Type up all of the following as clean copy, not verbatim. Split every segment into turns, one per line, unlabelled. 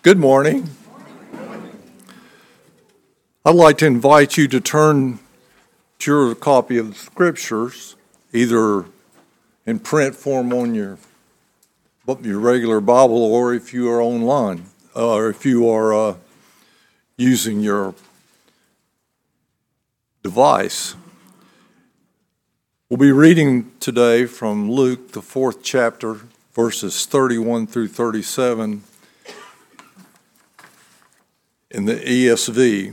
Good morning. I'd like to invite you to turn to your copy of the Scriptures, either in print form on your regular Bible, or if you are online, or if you are using your device. We'll be reading today from Luke, the 4th chapter, verses 31 through 37 in the ESV.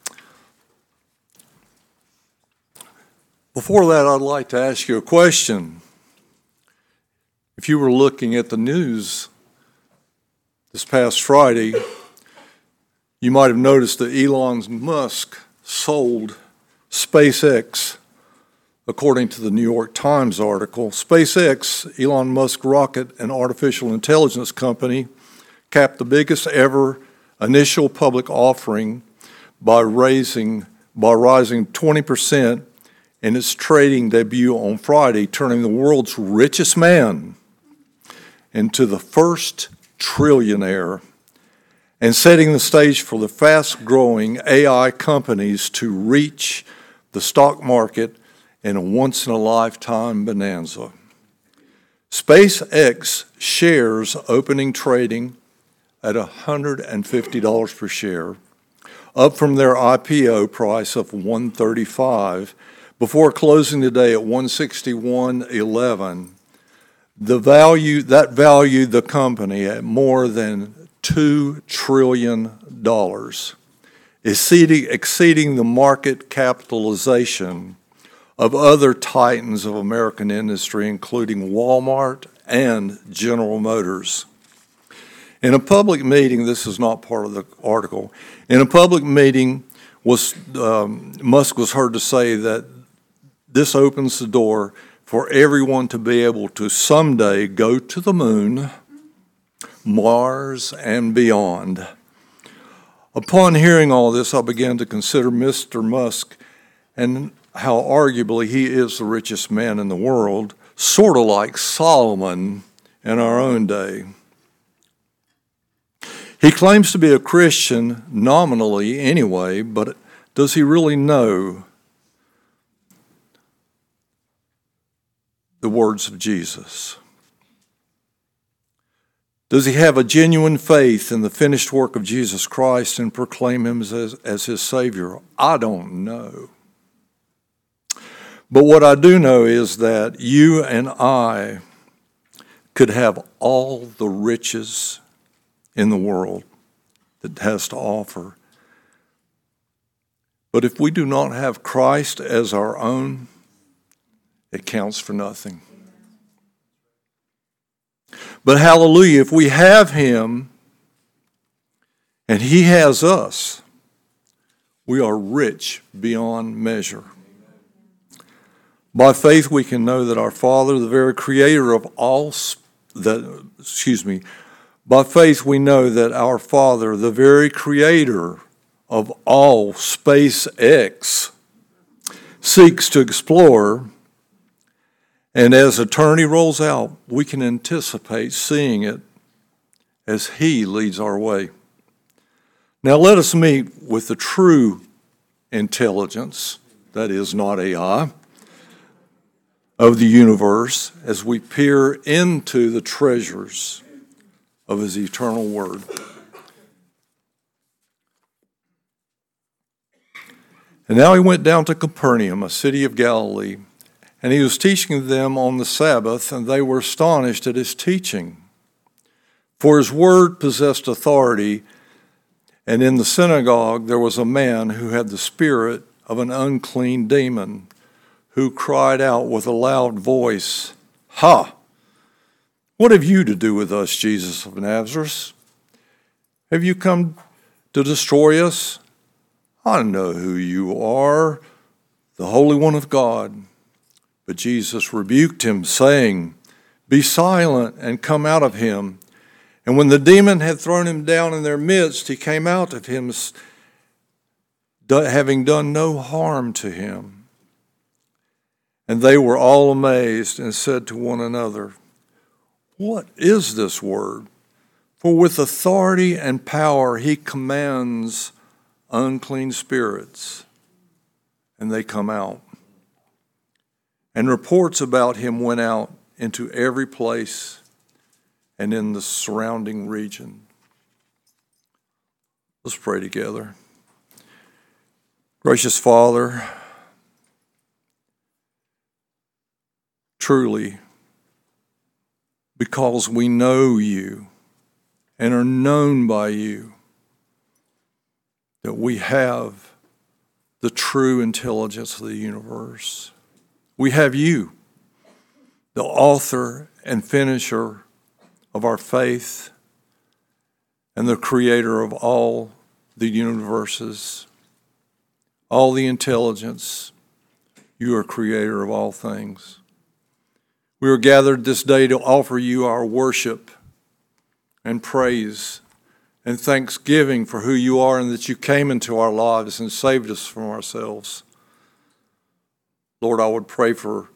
Before that, I'd like to ask you a question. If you were looking at the news this past Friday, you might have noticed that Elon Musk sold SpaceX. According to the New York Times article, SpaceX, Elon Musk rocket and artificial intelligence company, capped the biggest ever initial public offering by rising 20% in its trading debut on Friday, turning the world's richest man into the first trillionaire and setting the stage for the fast-growing AI companies to reach the stock market in a once-in-a-lifetime bonanza. SpaceX shares opening trading at $150 per share, up from their IPO price of $135, before closing today at $161.11. That valued the company at more than $2 trillion, exceeding the market capitalization of other titans of American industry, including Walmart and General Motors. In a public meeting, this is not part of the article, in a public meeting, Musk was heard to say that this opens the door for everyone to be able to someday go to the moon, Mars, and beyond. Upon hearing all this, I began to consider Mr. Musk and how arguably he is the richest man in the world, sort of like Solomon in our own day. He claims to be a Christian, nominally anyway, but does he really know the words of Jesus? Does he have a genuine faith in the finished work of Jesus Christ and proclaim him as his Savior? I don't know. But what I do know is that you and I could have all the riches in the world that it has to offer. But if we do not have Christ as our own, it counts for nothing. But hallelujah, if we have Him and He has us, we are rich beyond measure. By faith, we can know that our Father, the very creator of by faith, we know that our Father, the very creator of all SpaceX, seeks to explore, and as eternity rolls out, we can anticipate seeing it as He leads our way. Now let us meet with the true intelligence, that is not AI, of the universe as we peer into the treasures of His eternal Word. And now He went down to Capernaum, a city of Galilee, and He was teaching them on the Sabbath, and they were astonished at His teaching. For His word possessed authority, and in the synagogue there was a man who had the spirit of an unclean demon, who cried out with a loud voice, "Ha! What have you to do with us, Jesus of Nazareth? Have you come to destroy us? I know who you are, the Holy One of God." But Jesus rebuked him, saying, "Be silent and come out of him." And when the demon had thrown him down in their midst, he came out of him, having done no harm to him. And they were all amazed and said to one another, "What is this word? For with authority and power he commands unclean spirits, and they come out. And reports about him went out into every place and in the surrounding region. Let's pray together. Gracious Father, truly, because we know you and are known by you, that we have the true intelligence of the universe. We have you, the author and finisher of our faith and the creator of all the universes, all the intelligence. You are creator of all things. We are gathered this day to offer you our worship and praise and thanksgiving for who you are and that you came into our lives and saved us from ourselves. Lord, I would pray for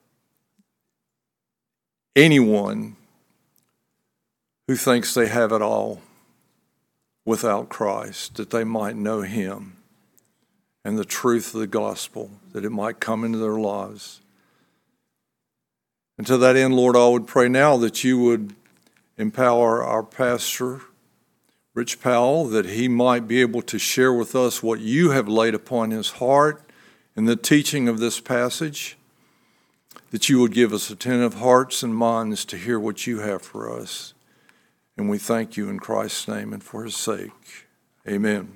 anyone who thinks they have it all without Christ, that they might know him and the truth of the gospel, that it might come into their lives. And to that end, Lord, I would pray now that you would empower our pastor, Rich Powell, that he might be able to share with us what you have laid upon his heart in the teaching of this passage, that you would give us attentive hearts and minds to hear what you have for us. And we thank you in Christ's name and for his sake. Amen.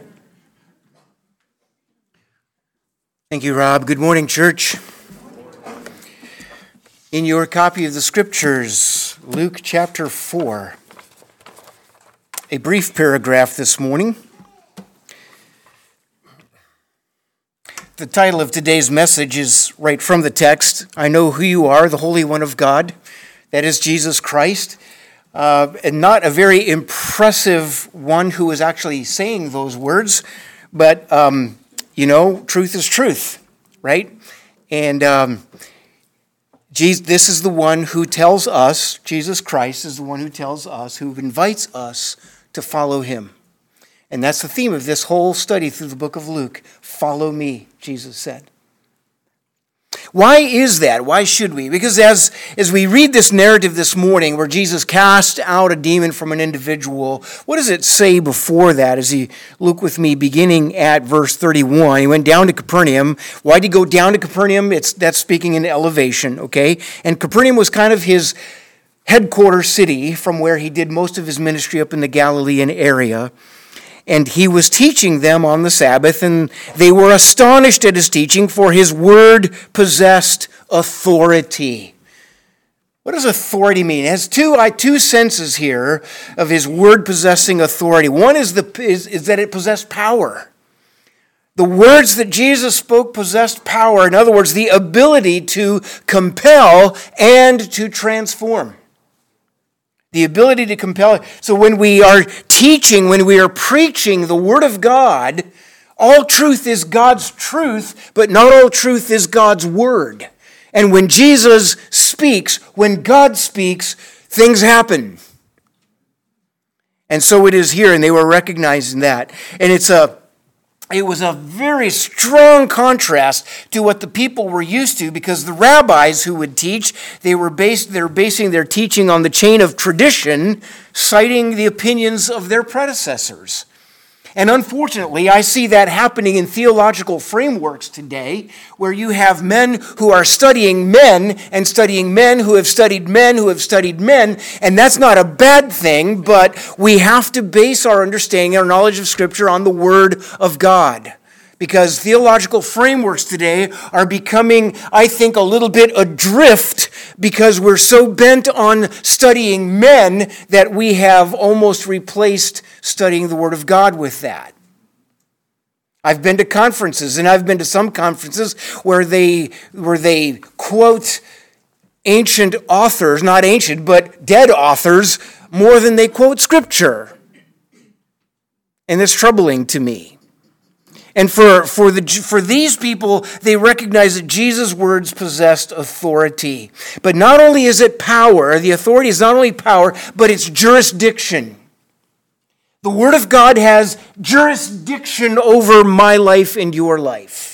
Thank you, Rob. Good morning, church. In your copy of the Scriptures, Luke chapter 4, a brief paragraph this morning. The title of today's message is right from the text, I know who you are, the Holy One of God. That is Jesus Christ. And not a very impressive one who is actually saying those words, but, truth is truth, right? And this is the one who tells us, Jesus Christ is the one who tells us, who invites us to follow him. And that's the theme of this whole study through the book of Luke. Follow me, Jesus said. Why is that? Why should we? Because as we read this narrative this morning where Jesus cast out a demon from an individual, what does it say before that? As you look with me beginning at verse 31, he went down to Capernaum. Why did he go down to Capernaum? That's speaking in elevation, okay? And Capernaum was kind of his headquarters city from where he did most of his ministry up in the Galilean area. And he was teaching them on the Sabbath, and they were astonished at his teaching, for his word possessed authority. What does authority mean? It has two senses here of his word possessing authority. One is that it possessed power. The words that Jesus spoke possessed power. In other words, the ability to compel and to transform. The ability to compel. So when we are teaching, when we are preaching the Word of God, all truth is God's truth, but not all truth is God's Word. And when Jesus speaks, when God speaks, things happen. And so it is here, and they were recognizing that. And it was a very strong contrast to what the people were used to, because the rabbis who would teach, they're basing their teaching on the chain of tradition, citing the opinions of their predecessors. And unfortunately, I see that happening in theological frameworks today, where you have men who are studying men and studying men who have studied men who have studied men, and that's not a bad thing, but we have to base our understanding, our knowledge of Scripture on the Word of God. Because theological frameworks today are becoming, I think, a little bit adrift because we're so bent on studying men that we have almost replaced studying the Word of God with that. I've been to conferences, and I've been to some conferences where they quote ancient authors, not ancient, but dead authors, more than they quote Scripture. And it's troubling to me. And for these people, they recognize that Jesus' words possessed authority. But not only is it power, the authority is not only power, but it's jurisdiction. The Word of God has jurisdiction over my life and your life.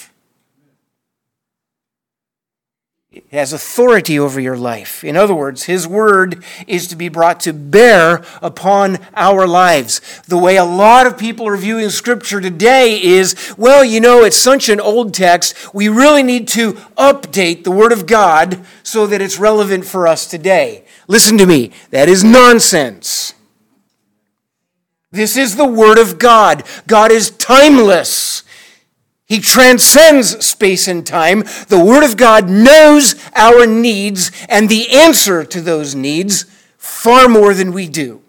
It has authority over your life. In other words, His Word is to be brought to bear upon our lives. The way a lot of people are viewing Scripture today is, well, it's such an old text, we really need to update the Word of God so that it's relevant for us today. Listen to me, that is nonsense. This is the Word of God. God is timeless. He transcends space and time. The Word of God knows our needs and the answer to those needs far more than we do.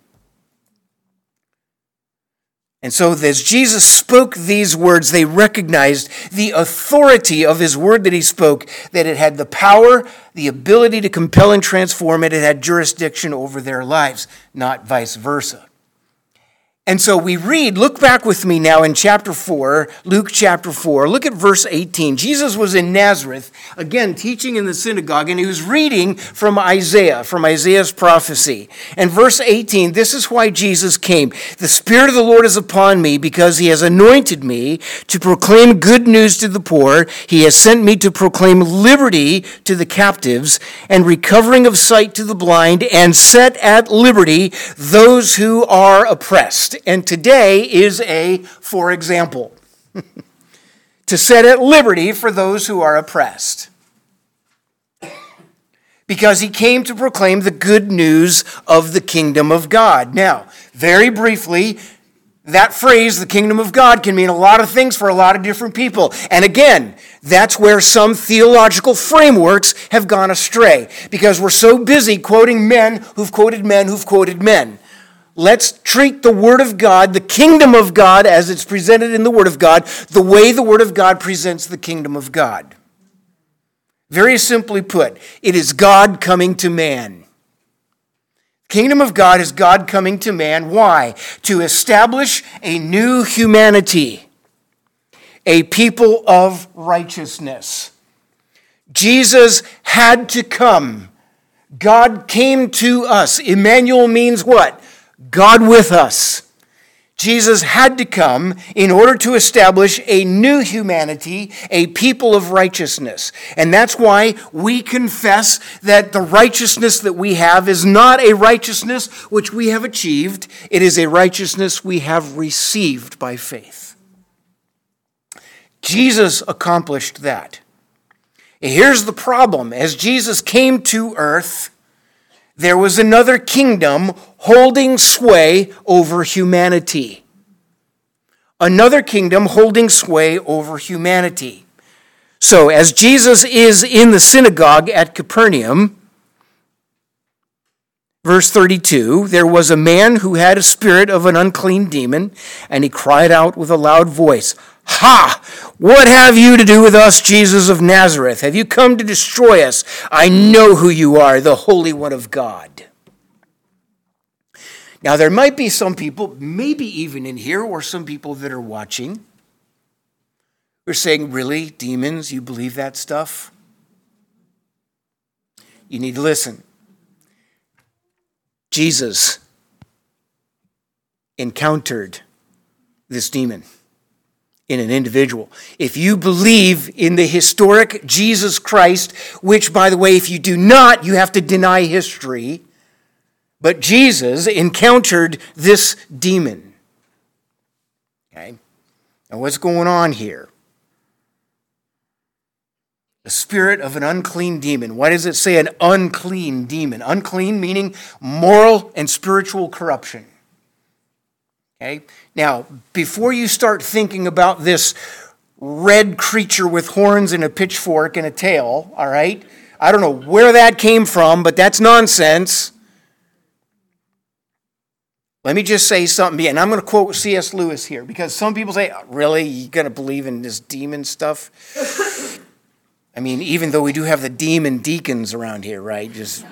And so as Jesus spoke these words, they recognized the authority of His Word that He spoke, that it had the power, the ability to compel and transform, and it had jurisdiction over their lives, not vice versa. And so we read, look back with me now in chapter 4, Luke chapter 4. Look at verse 18. Jesus was in Nazareth, again, teaching in the synagogue, and He was reading from Isaiah's prophecy. And verse 18, this is why Jesus came. The Spirit of the Lord is upon me, because He has anointed me to proclaim good news to the poor. He has sent me to proclaim liberty to the captives and recovering of sight to the blind, and set at liberty those who are oppressed. And today is a for example. To set at liberty for those who are oppressed. Because He came to proclaim the good news of the kingdom of God. Now, very briefly, that phrase, the kingdom of God, can mean a lot of things for a lot of different people. And again, that's where some theological frameworks have gone astray. Because we're so busy quoting men who've quoted men who've quoted men. Let's treat the Word of God, the kingdom of God, as it's presented in the Word of God, the way the Word of God presents the kingdom of God. Very simply put, it is God coming to man. Kingdom of God is God coming to man. Why? To establish a new humanity, a people of righteousness. Jesus had to come. God came to us. Emmanuel means what? God with us. Jesus had to come in order to establish a new humanity, a people of righteousness. And that's why we confess that the righteousness that we have is not a righteousness which we have achieved. It is a righteousness we have received by faith. Jesus accomplished that. Here's the problem. As Jesus came to earth, there was another kingdom holding sway over humanity. Another kingdom holding sway over humanity. So, as Jesus is in the synagogue at Capernaum, verse 32, there was a man who had a spirit of an unclean demon, and he cried out with a loud voice, "Ha! What have you to do with us, Jesus of Nazareth? Have you come to destroy us? I know who you are, the Holy One of God." Now, there might be some people, maybe even in here, or some people that are watching, who are saying, "Really, demons, you believe that stuff?" You need to listen. Jesus encountered this demon in an individual. If you believe in the historic Jesus Christ, which, by the way, if you do not, you have to deny history, but Jesus encountered this demon. Okay? Now, what's going on here? The spirit of an unclean demon. Why does it say an unclean demon? Unclean meaning moral and spiritual corruption. Okay? Now, before you start thinking about this red creature with horns and a pitchfork and a tail, all right? I don't know where that came from, but that's nonsense. Let me just say something, and I'm going to quote C.S. Lewis here, because some people say, "Really? You're going to believe in this demon stuff?" I mean, even though we do have the demon deacons around here, right?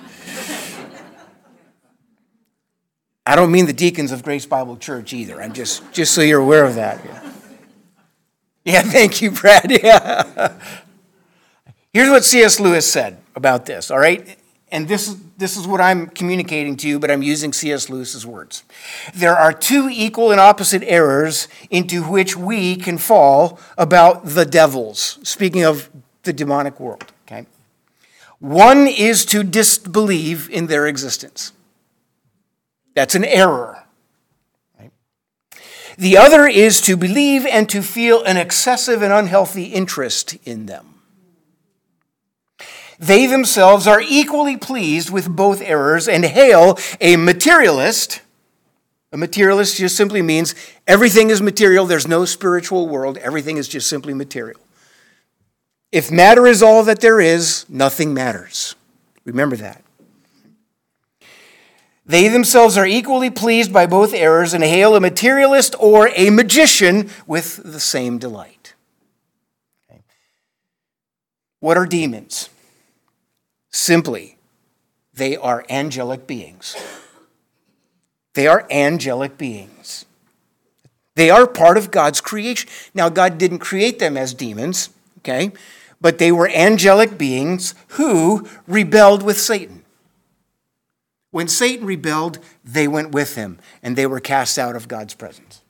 I don't mean the deacons of Grace Bible Church either. I'm just so you're aware of that. Yeah, thank you, Brad. Yeah. Here's what C.S. Lewis said about this, all right? And this is what I'm communicating to you, but I'm using C.S. Lewis's words. There are two equal and opposite errors into which we can fall about the devils, speaking of the demonic world, okay? One is to disbelieve in their existence. That's an error. Right? The other is to believe and to feel an excessive and unhealthy interest in them. They themselves are equally pleased with both errors and hail a materialist. A materialist just simply means everything is material. There's no spiritual world. Everything is just simply material. If matter is all that there is, nothing matters. Remember that. They themselves are equally pleased by both errors and hail a materialist or a magician with the same delight. Okay. What are demons? Simply, they are angelic beings. They are angelic beings. They are part of God's creation. Now, God didn't create them as demons, okay? But they were angelic beings who rebelled with Satan. When Satan rebelled, they went with him, and they were cast out of God's presence.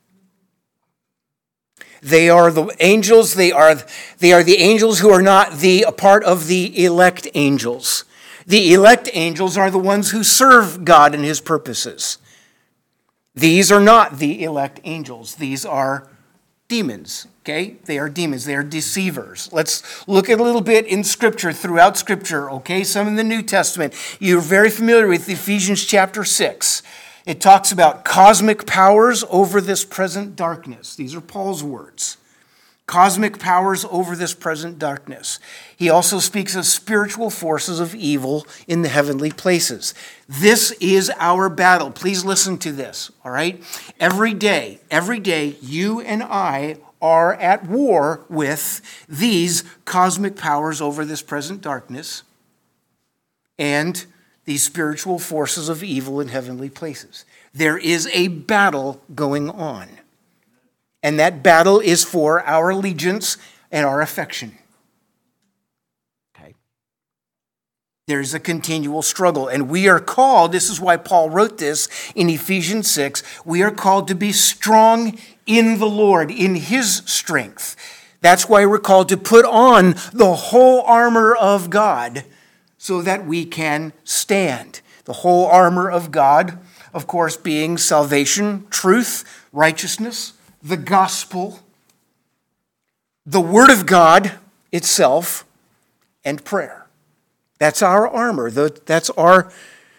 They are the angels. They are the angels who are not a part of the elect angels. The elect angels are the ones who serve God and his purposes. These are not the elect angels. These are demons, okay? They are demons. They are deceivers. Let's look at a little bit in Scripture, throughout Scripture, okay? Some in the New Testament. You're very familiar with Ephesians chapter 6. It talks about cosmic powers over this present darkness. These are Paul's words. Cosmic powers over this present darkness. He also speaks of spiritual forces of evil in the heavenly places. This is our battle. Please listen to this, all right? Every day, you and I are at war with these cosmic powers over this present darkness and these spiritual forces of evil in heavenly places. There is a battle going on. And that battle is for our allegiance and our affection. Okay. There's a continual struggle. And we are called, this is why Paul wrote this in Ephesians 6, we are called to be strong in the Lord, in his strength. That's why we're called to put on the whole armor of God so that we can stand. The whole armor of God, of course, being salvation, truth, righteousness, the gospel, the word of God itself, and prayer. That's our armor. That's our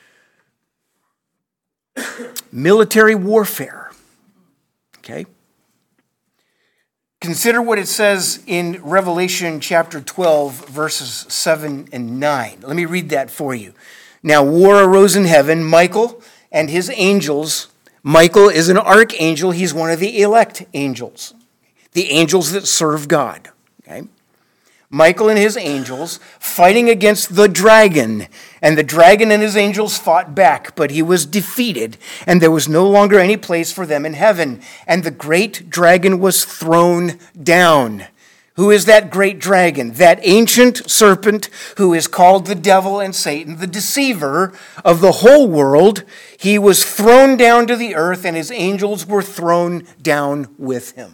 military warfare. Okay? Consider what it says in Revelation chapter 12, verses 7 and 9. Let me read that for you. Now war arose in heaven. Michael and his angels. Michael is an archangel. He's one of the elect angels. The angels that serve God. Okay? Michael and his angels fighting against the dragon. And the dragon and his angels fought back, but he was defeated, and there was no longer any place for them in heaven. And the great dragon was thrown down. Who is that great dragon? That ancient serpent who is called the devil and Satan, the deceiver of the whole world. He was thrown down to the earth, and his angels were thrown down with him.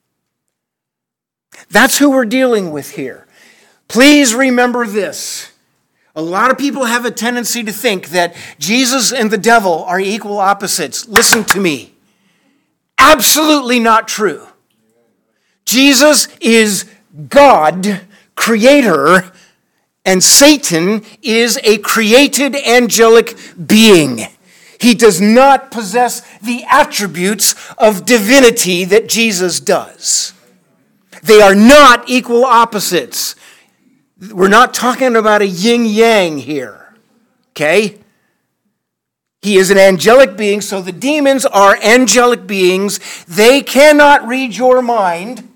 That's who we're dealing with here. Please remember this. A lot of people have a tendency to think that Jesus and the devil are equal opposites. Listen to me. Absolutely not true. Jesus is God, creator, and Satan is a created angelic being. He does not possess the attributes of divinity that Jesus does. They are not equal opposites. We're not talking about a yin-yang here, okay? He is an angelic being, so the demons are angelic beings. They cannot read your mind.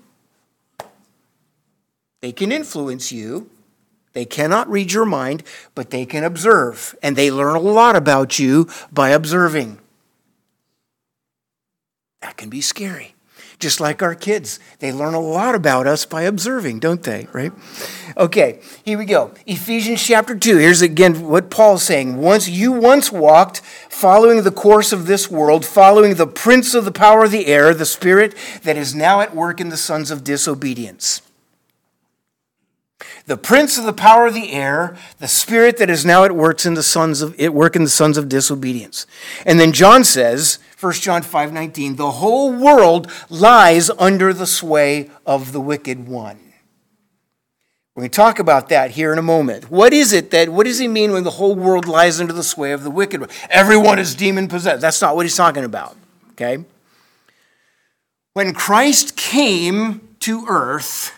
They can influence you. They cannot read your mind, but they can observe, and they learn a lot about you by observing. That can be scary. Just like our kids. They learn a lot about us by observing, don't they? Right? Okay, here we go. Ephesians chapter 2. Here's again what Paul's saying. Once walked, following the course of this world, following the prince of the power of the air, the spirit that is now at work in the sons of disobedience. The prince of the power of the air, the spirit that is now at work in the sons of disobedience. And then John says, 1 John 5:19, the whole world lies under the sway of the wicked one. We're going to talk about that here in a moment. What does he mean when the whole world lies under the sway of the wicked one? Everyone is demon possessed. That's not what he's talking about. Okay? When Christ came to earth,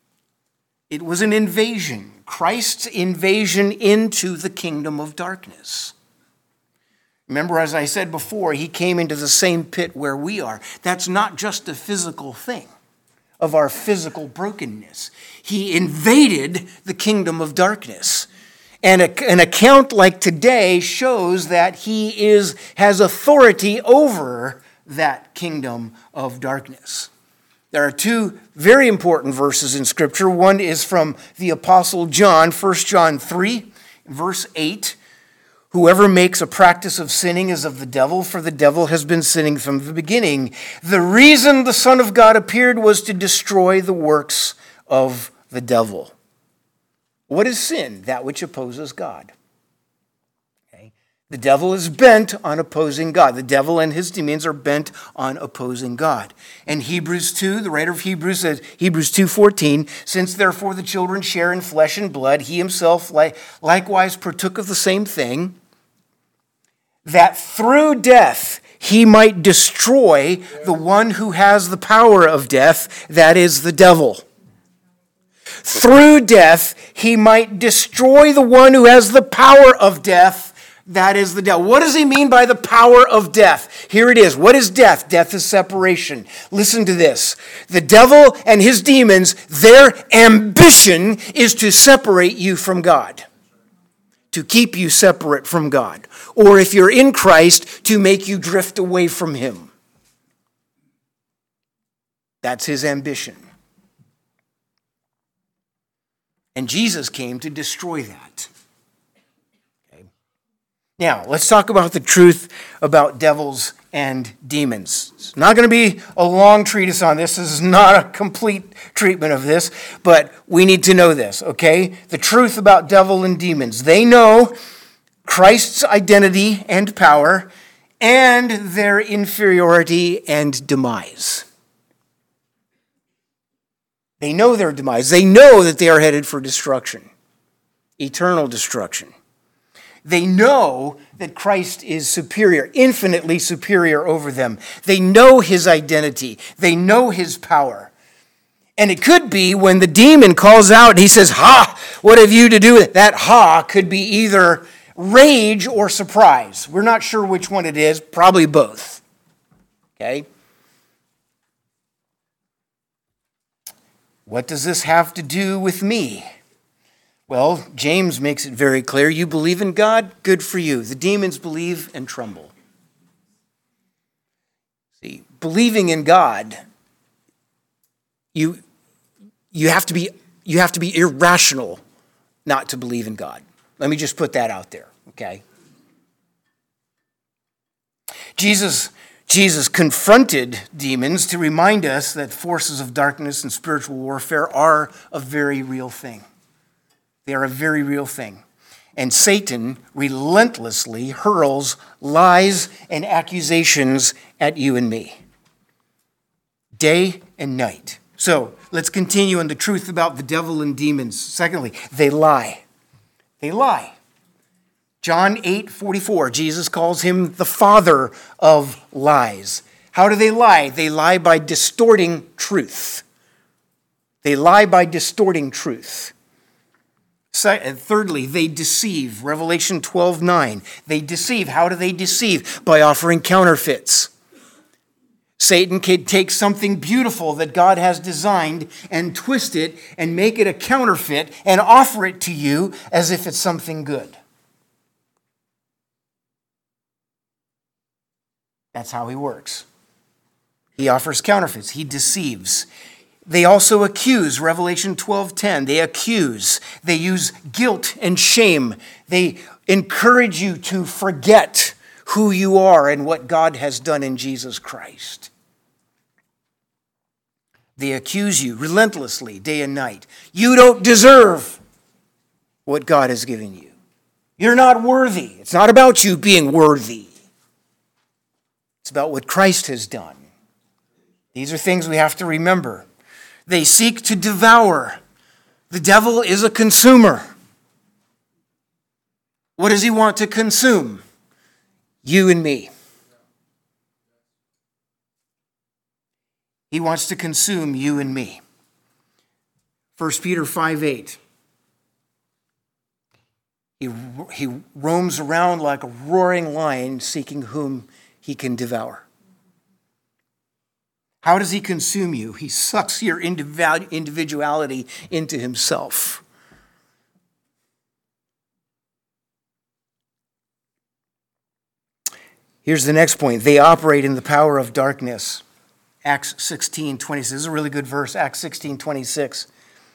it was an invasion. Christ's invasion into the kingdom of darkness. Remember, as I said before, he came into the same pit where we are. That's not just a physical thing of our physical brokenness. He invaded the kingdom of darkness. And an account like today shows that he has authority over that kingdom of darkness. There are two very important verses in Scripture. One is from the Apostle John, 1 John 3, verse 8. Whoever makes a practice of sinning is of the devil, for the devil has been sinning from the beginning. The reason the Son of God appeared was to destroy the works of the devil. What is sin? That which opposes God. Okay? The devil is bent on opposing God. The devil and his demons are bent on opposing God. And Hebrews 2, the writer of Hebrews says, Hebrews 2:14, since therefore the children share in flesh and blood, he himself likewise partook of the same thing, that through death he might destroy the one who has the power of death, that is the devil. Through death he might destroy the one who has the power of death, that is the devil. What does he mean by the power of death? Here it is. What is death? Death is separation. Listen to this. The devil and his demons, their ambition is to separate you from God, to keep you separate from God. Or if you're in Christ, to make you drift away from him. That's his ambition. And Jesus came to destroy that. Okay. Now, let's talk about the truth about devils and demons. It's not going to be a long treatise on this. This is not a complete treatment of this, but we need to know this, okay? The truth about devil and demons. They know Christ's identity and power and their inferiority and demise. They know their demise. They know that they are headed for destruction, eternal destruction. They know that Christ is superior, infinitely superior over them. They know his identity. They know his power. And it could be when the demon calls out and he says, "Ha, what have you to do with it?" That "ha" could be either rage or surprise. We're not sure which one it is, probably both. Okay? What does this have to do with me? Well, James makes it very clear. You believe in God, good for you. The demons believe and tremble. See, believing in God, you have to be irrational not to believe in God. Let me just put that out there, okay? Jesus confronted demons to remind us that forces of darkness and spiritual warfare are a very real thing. They are a very real thing. And Satan relentlessly hurls lies and accusations at you and me, day and night. So let's continue on the truth about the devil and demons. Secondly, they lie. They lie. John 8:44, Jesus calls him the father of lies. How do they lie? They lie by distorting truth. They lie by distorting truth. Thirdly, they deceive. Revelation 12:9. They deceive. How do they deceive? By offering counterfeits. Satan can take something beautiful that God has designed and twist it and make it a counterfeit and offer it to you as if it's something good. That's how he works. He offers counterfeits. He deceives. They also accuse, Revelation 12:10. They accuse. They use guilt and shame. They encourage you to forget who you are and what God has done in Jesus Christ. They accuse you relentlessly, day and night. You don't deserve what God has given you. You're not worthy. It's not about you being worthy. It's about what Christ has done. These are things we have to remember. They seek to devour. The devil is a consumer. What does he want to consume? You and me. He wants to consume you and me. 1 Peter 5:8. He roams around like a roaring lion seeking whom he can devour. How does he consume you? He sucks your individuality into himself. Here's the next point. They operate in the power of darkness. Acts 16:26. This is a really good verse. Acts 16:26.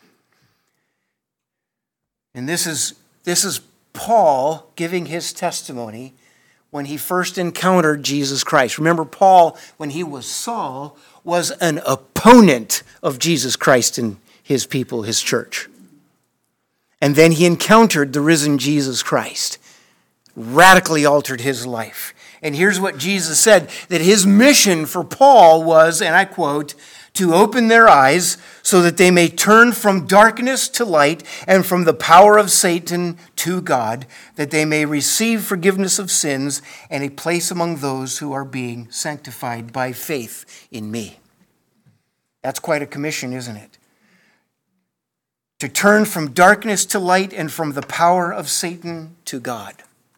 And this is Paul giving his testimony when he first encountered Jesus Christ. Remember, Paul, when he was Saul, was an opponent of Jesus Christ and his people, his church. And then he encountered the risen Jesus Christ. Radically altered his life. And here's what Jesus said, that his mission for Paul was, and I quote, to open their eyes so that they may turn from darkness to light and from the power of Satan to God, that they may receive forgiveness of sins and a place among those who are being sanctified by faith in me. That's quite a commission, isn't it? To turn from darkness to light and from the power of Satan to God.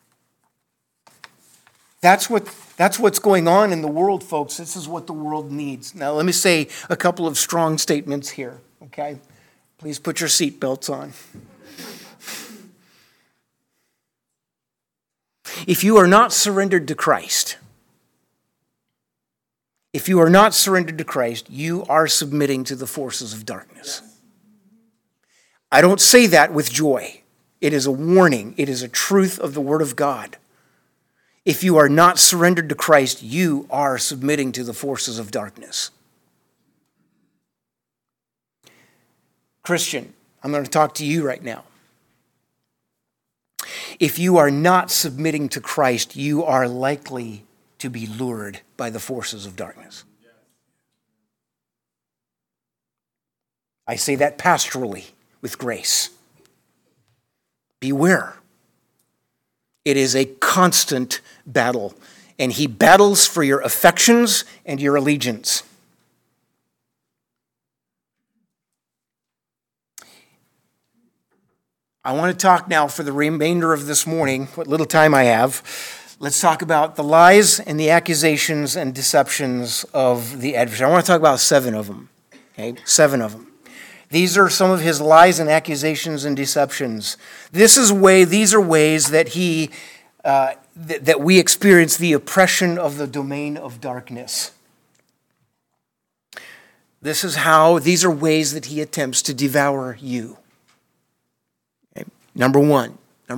That's what's going on in the world, folks. This is what the world needs. Now, let me say a couple of strong statements here, okay? Please put your seatbelts on. If you are not surrendered to Christ, you are submitting to the forces of darkness. I don't say that with joy. It is a warning. It is a truth of the Word of God. If you are not surrendered to Christ, you are submitting to the forces of darkness. Christian, I'm going to talk to you right now. If you are not submitting to Christ, you are likely to be lured by the forces of darkness. I say that pastorally with grace. Beware. It is a constant battle, and he battles for your affections and your allegiance. I want to talk now for the remainder of this morning, what little time I have. Let's talk about the lies and the accusations and deceptions of the adversary. I want to talk about 7 of them. Okay, 7 of them. These are some of his lies and accusations and deceptions. These are ways that that we experience the oppression of the domain of darkness. These are ways that he attempts to devour you. Okay. Number one.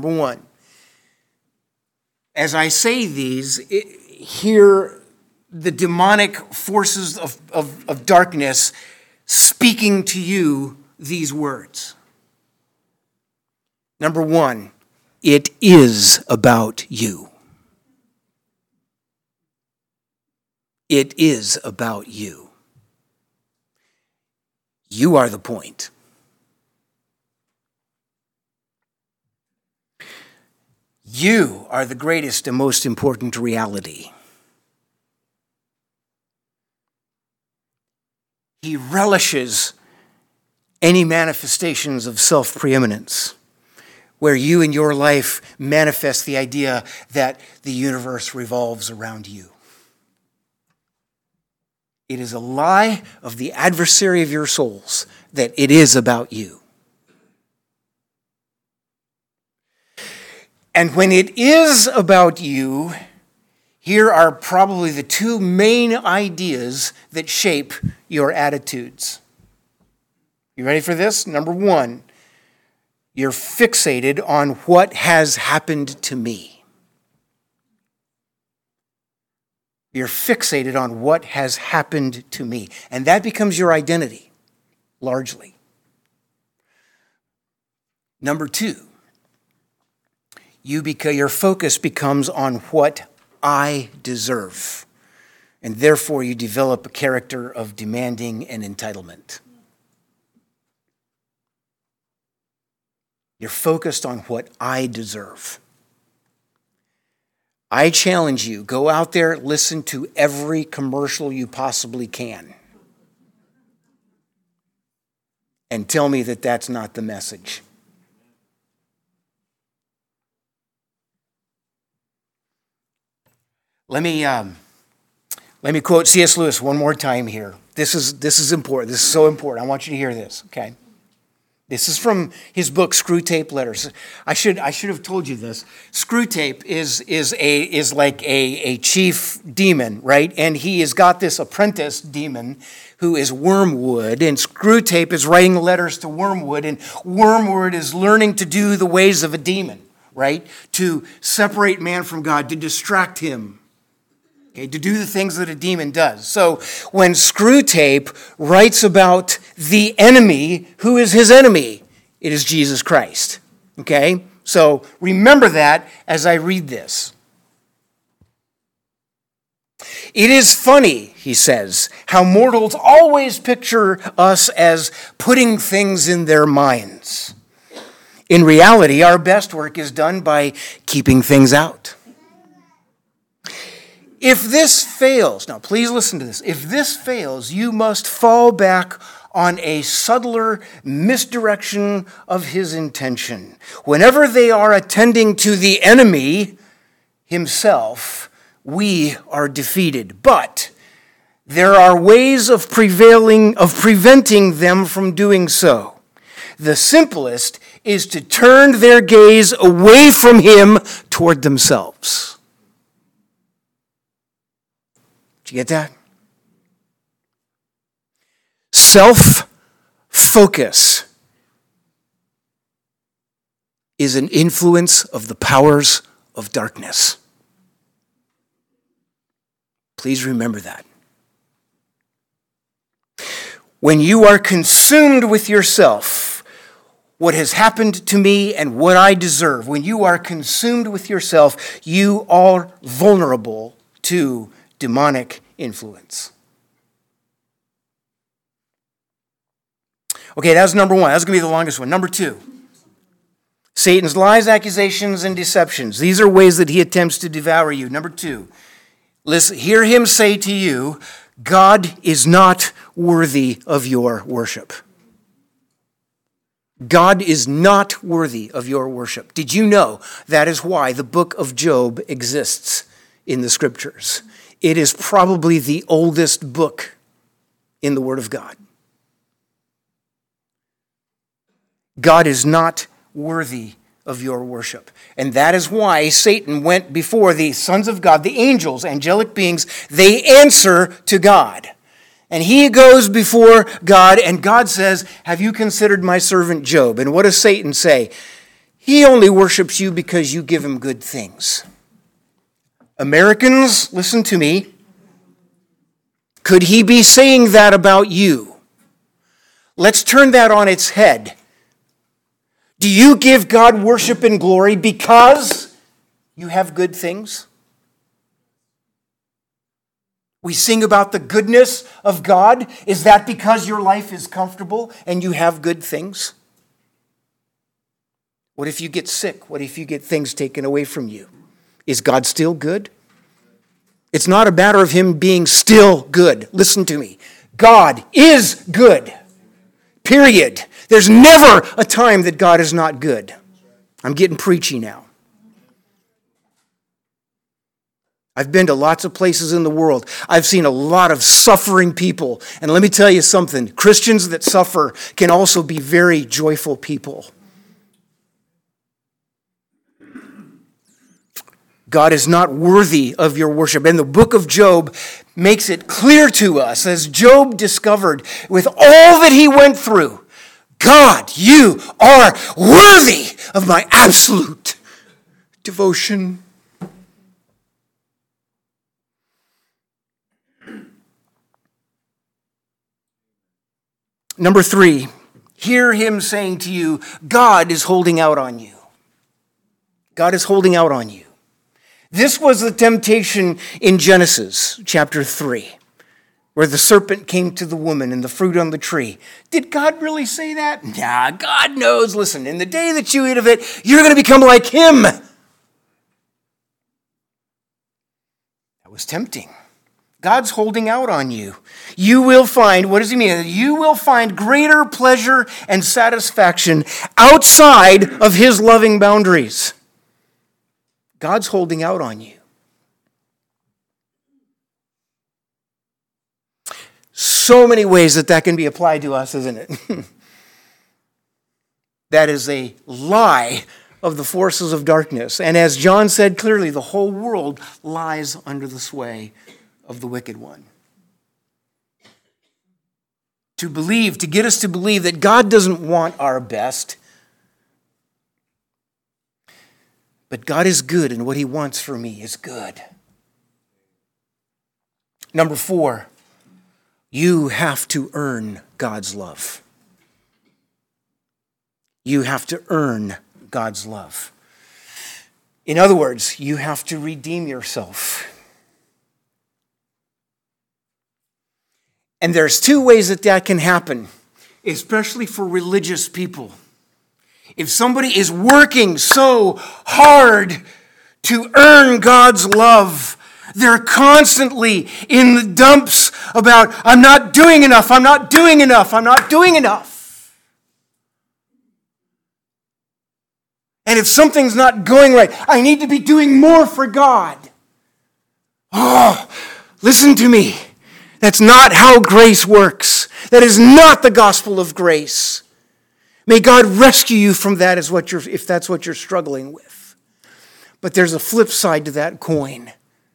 As I say these, hear the demonic forces of darkness speaking to you these words. Number 1, it is about you. It is about you. You are the point. You are the greatest and most important reality. He relishes any manifestations of self-preeminence, where you in your life manifest the idea that the universe revolves around you. It is a lie of the adversary of your souls that it is about you. And when it is about you, Here are probably the two main ideas that shape your attitudes. You ready for this? Number one, you're fixated on what has happened to me. You're fixated on what has happened to me. And that becomes your identity, largely. Number two, your focus becomes on what I deserve. And therefore you develop a character of demanding and entitlement. You're focused on what I deserve. I challenge you, go out there, listen to every commercial you possibly can. And tell me that that's not the message. Let me quote C.S. Lewis one more time here. This is important. This is so important. I want you to hear this, okay? This is from his book, Screwtape Letters. I should have told you this. Screwtape is like a chief demon, right? And he has got this apprentice demon who is Wormwood, and Screwtape is writing letters to Wormwood, and Wormwood is learning to do the ways of a demon, right? To separate man from God, to distract him. Okay, to do the things that a demon does. So when Screwtape writes about the enemy, who is his enemy? It is Jesus Christ. Okay? So remember that as I read this. It is funny, he says, how mortals always picture us as putting things in their minds. In reality, our best work is done by keeping things out. If this fails, now please listen to this. If this fails, you must fall back on a subtler misdirection of his intention. Whenever they are attending to the enemy himself, we are defeated. But there are ways of preventing them from doing so. The simplest is to turn their gaze away from him toward themselves. Did you get that? Self-focus is an influence of the powers of darkness. Please remember that. When you are consumed with yourself, what has happened to me and what I deserve, when you are consumed with yourself, you are vulnerable to demonic influence. Okay, that's number one. That's going to be the longest one. Number two, Satan's lies, accusations, and deceptions. These are ways that he attempts to devour you. Number two, listen, hear him say to you, God is not worthy of your worship. God is not worthy of your worship. Did you know that is why the book of Job exists in the scriptures? It is probably the oldest book in the Word of God. God is not worthy of your worship. And that is why Satan went before the sons of God, the angels, angelic beings. They answer to God. And he goes before God, and God says, have you considered my servant Job? And what does Satan say? He only worships you because you give him good things. Americans, listen to me. Could he be saying that about you? Let's turn that on its head. Do you give God worship and glory because you have good things? We sing about the goodness of God. Is that because your life is comfortable and you have good things? What if you get sick? What if you get things taken away from you? Is God still good? It's not a matter of him being still good. Listen to me. God is good. Period. There's never a time that God is not good. I'm getting preachy now. I've been to lots of places in the world. I've seen a lot of suffering people. And let me tell you something. Christians that suffer can also be very joyful people. God is not worthy of your worship. And the book of Job makes it clear to us, as Job discovered with all that he went through, God, you are worthy of my absolute devotion. Number 3, hear him saying to you, God is holding out on you. God is holding out on you. This was the temptation in Genesis chapter 3, where the serpent came to the woman and the fruit on the tree. Did God really say that? Nah, God knows. Listen, in the day that you eat of it, you're going to become like him. That was tempting. God's holding out on you. You will find, what does he mean? You will find greater pleasure and satisfaction outside of his loving boundaries. God's holding out on you. So many ways that can be applied to us, isn't it? That is a lie of the forces of darkness. And as John said clearly, the whole world lies under the sway of the wicked one. To get us to believe that God doesn't want our best, but God is good, and what he wants for me is good. Number 4, you have to earn God's love. You have to earn God's love. In other words, you have to redeem yourself. And there's 2 ways that can happen, especially for religious people. If somebody is working so hard to earn God's love, they're constantly in the dumps about, I'm not doing enough, I'm not doing enough, I'm not doing enough. And if something's not going right, I need to be doing more for God. Oh, listen to me. That's not how grace works. That is not the gospel of grace. May God rescue you from that if that's what you're struggling with. But there's a flip side to that coin.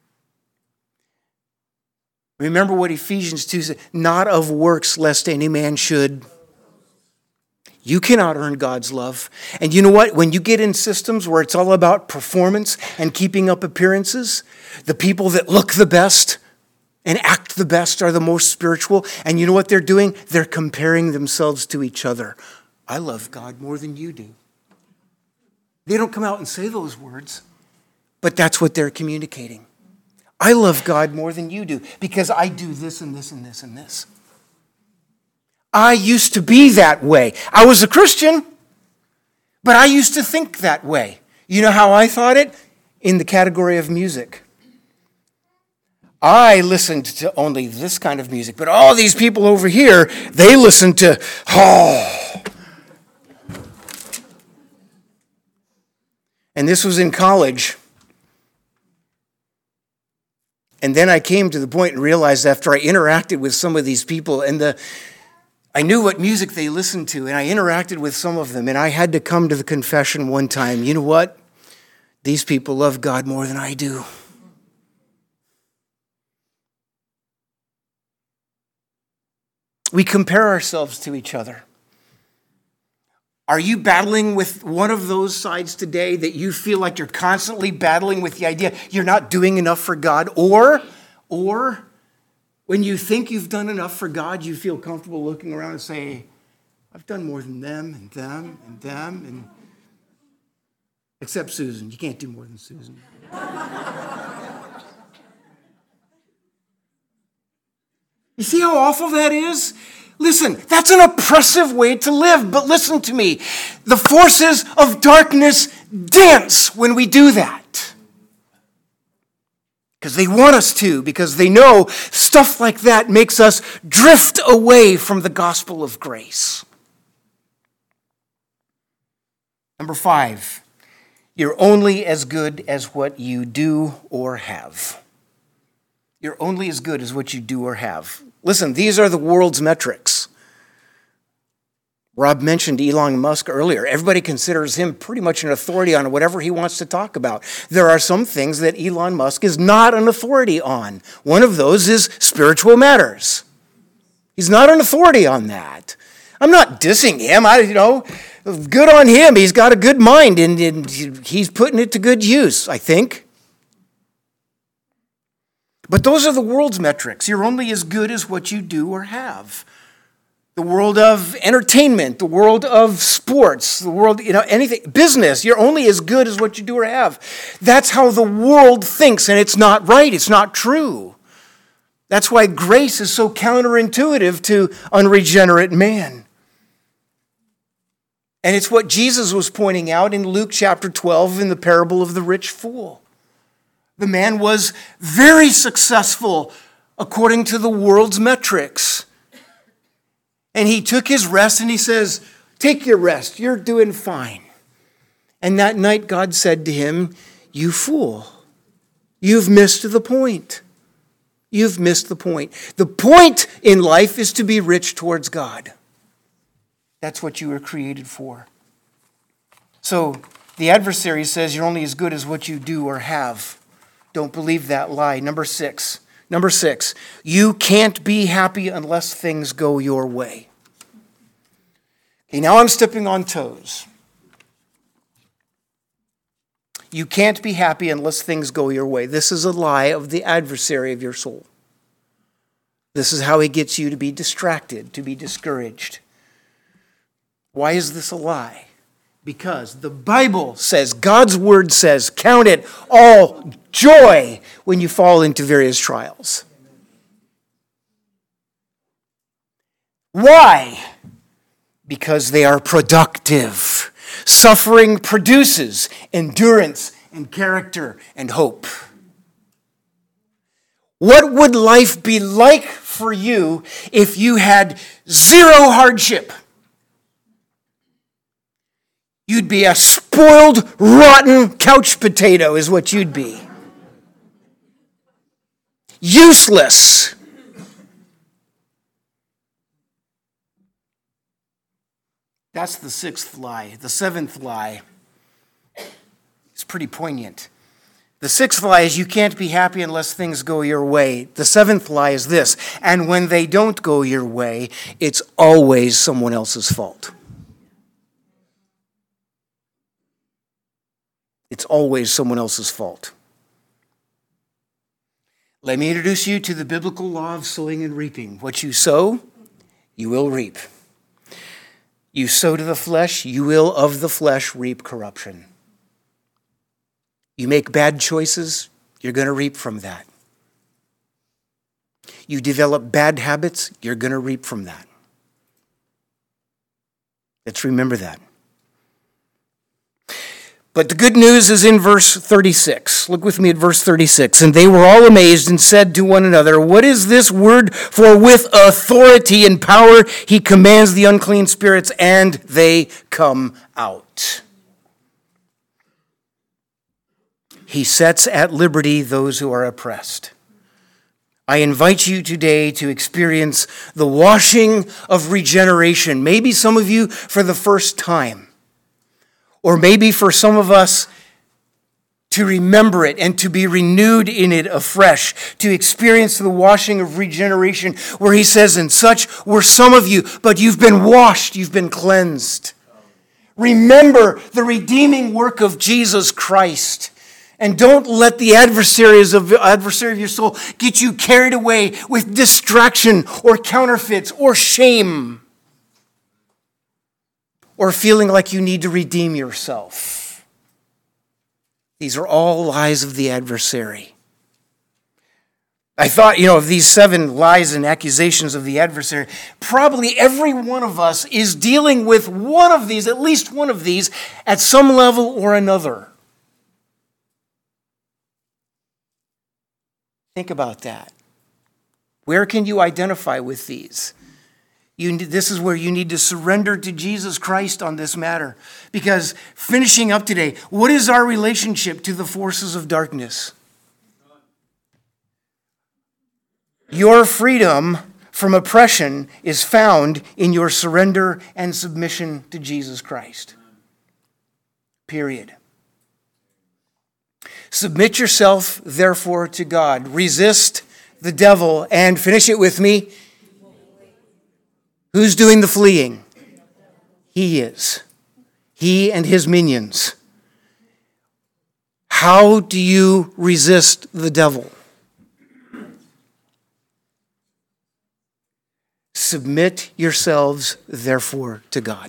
Remember what Ephesians 2 said, not of works lest any man should. You cannot earn God's love. And you know what? When you get in systems where it's all about performance and keeping up appearances, the people that look the best and act the best are the most spiritual. And you know what they're doing? They're comparing themselves to each other. I love God more than you do. They don't come out and say those words, but that's what they're communicating. I love God more than you do because I do this and this and this and this. I used to be that way. I was a Christian, but I used to think that way. You know how I thought it? In the category of music. I listened to only this kind of music, but all these people over here, they listen to, And this was in college. And then I came to the point and realized after I interacted with some of these people, and I knew what music they listened to, and I interacted with some of them, and I had to come to the confession one time, you know what? These people love God more than I do. We compare ourselves to each other. Are you battling with one of those sides today that you feel like you're constantly battling with the idea you're not doing enough for God? Or when you think you've done enough for God, you feel comfortable looking around and say, I've done more than them and them and them, and except Susan. You can't do more than Susan. You see how awful that is? Listen, that's an oppressive way to live, but listen to me. The forces of darkness dance when we do that. Because they want us to, because they know stuff like that makes us drift away from the gospel of grace. Number 5, you're only as good as what you do or have. You're only as good as what you do or have. Listen, these are the world's metrics. Rob mentioned Elon Musk earlier. Everybody considers him pretty much an authority on whatever he wants to talk about. There are some things that Elon Musk is not an authority on. One of those is spiritual matters. He's not an authority on that. I'm not dissing him. Good on him. He's got a good mind, and he's putting it to good use, I think. But those are the world's metrics. You're only as good as what you do or have. The world of entertainment, the world of sports, the world, anything, business, you're only as good as what you do or have. That's how the world thinks, and it's not right, it's not true. That's why grace is so counterintuitive to unregenerate man. And it's what Jesus was pointing out in Luke chapter 12 in the parable of the rich fool. The man was very successful according to the world's metrics. And he took his rest and he says, take your rest, you're doing fine. And that night God said to him, you fool, you've missed the point. You've missed the point. The point in life is to be rich towards God. That's what you were created for. So the adversary says you're only as good as what you do or have. Don't believe that lie. Number six, you can't be happy unless things go your way. Okay, now I'm stepping on toes. You can't be happy unless things go your way. This is a lie of the adversary of your soul. This is how he gets you to be distracted, to be discouraged. Why is this a lie? Because the Bible says, God's word says, count it all joy when you fall into various trials. Why? Because they are productive. Suffering produces endurance and character and hope. What would life be like for you if you had zero hardship? You'd be a spoiled, rotten couch potato is what you'd be. Useless. That's the sixth lie. The seventh lie is pretty poignant. The sixth lie is you can't be happy unless things go your way. The seventh lie is this, and when they don't go your way, it's always someone else's fault. It's always someone else's fault. Let me introduce you to the biblical law of sowing and reaping. What you sow, you will reap. You sow to the flesh, you will of the flesh reap corruption. You make bad choices, you're going to reap from that. You develop bad habits, you're going to reap from that. Let's remember that. But the good news is in verse 36. Look with me at verse 36. And they were all amazed and said to one another, what is this word? For with authority and power he commands the unclean spirits, and they come out. He sets at liberty those who are oppressed. I invite you today to experience the washing of regeneration. Maybe some of you for the first time. Or maybe for some of us to remember it and to be renewed in it afresh, to experience the washing of regeneration where he says, and such were some of you, but you've been washed, you've been cleansed. Remember the redeeming work of Jesus Christ. And don't let the adversary of your soul get you carried away with distraction or counterfeits or shame. Or feeling like you need to redeem yourself. These are all lies of the adversary. I thought, of these 7 lies and accusations of the adversary, probably every one of us is dealing with one of these, at least one of these, at some level or another. Think about that. Where can you identify with these? This is where you need to surrender to Jesus Christ on this matter. Because finishing up today, what is our relationship to the forces of darkness? Your freedom from oppression is found in your surrender and submission to Jesus Christ. Period. Submit yourself, therefore, to God. Resist the devil, and finish it with me. Who's doing the fleeing? He is. He and his minions. How do you resist the devil? Submit yourselves, therefore, to God.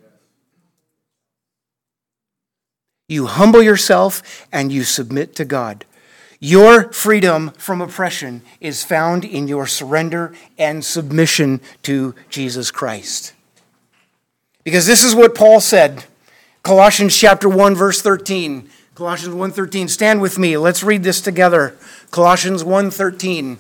You humble yourself and you submit to God. Your freedom from oppression is found in your surrender and submission to Jesus Christ. Because this is what Paul said. Colossians chapter 1, verse 13. Colossians 1:13. Stand with me. Let's read this together. Colossians 1:13.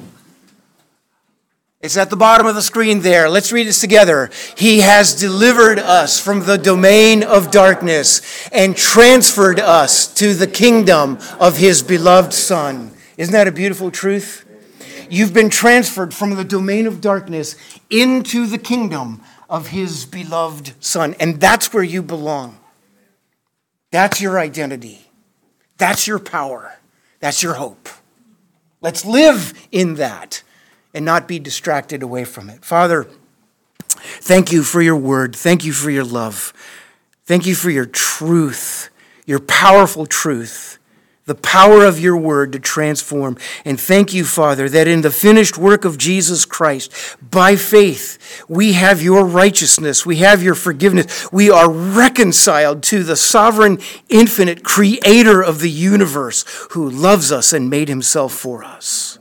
It's at the bottom of the screen there. Let's read this together. He has delivered us from the domain of darkness and transferred us to the kingdom of his beloved Son. Isn't that a beautiful truth? You've been transferred from the domain of darkness into the kingdom of his beloved Son. And that's where you belong. That's your identity. That's your power. That's your hope. Let's live in that and not be distracted away from it. Father, thank you for your word. Thank you for your love. Thank you for your truth, your powerful truth, the power of your word to transform. And thank you, Father, that in the finished work of Jesus Christ, by faith, we have your righteousness. We have your forgiveness. We are reconciled to the sovereign, infinite creator of the universe who loves us and made himself for us.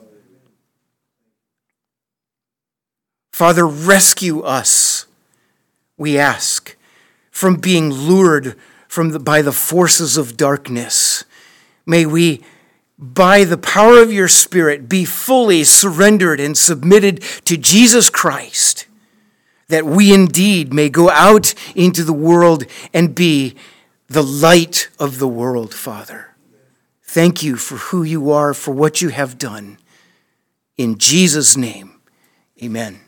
Father, rescue us, we ask, from being lured by the forces of darkness. May we, by the power of your Spirit, be fully surrendered and submitted to Jesus Christ, that we indeed may go out into the world and be the light of the world, Father. Thank you for who you are, for what you have done. In Jesus' name, amen.